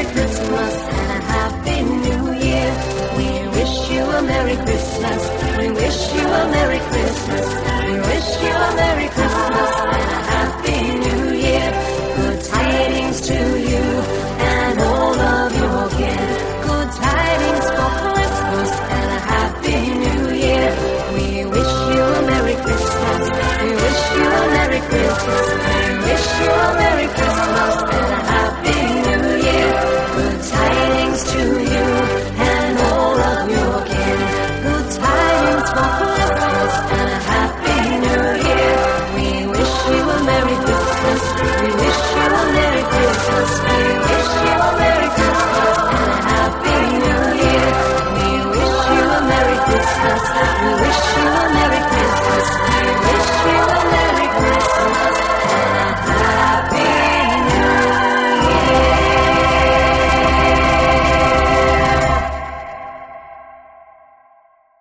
Merry Christmas and a Happy New Year. We wish you a Merry Christmas. We wish you a Merry Christmas. We wish you a Merry Christmas.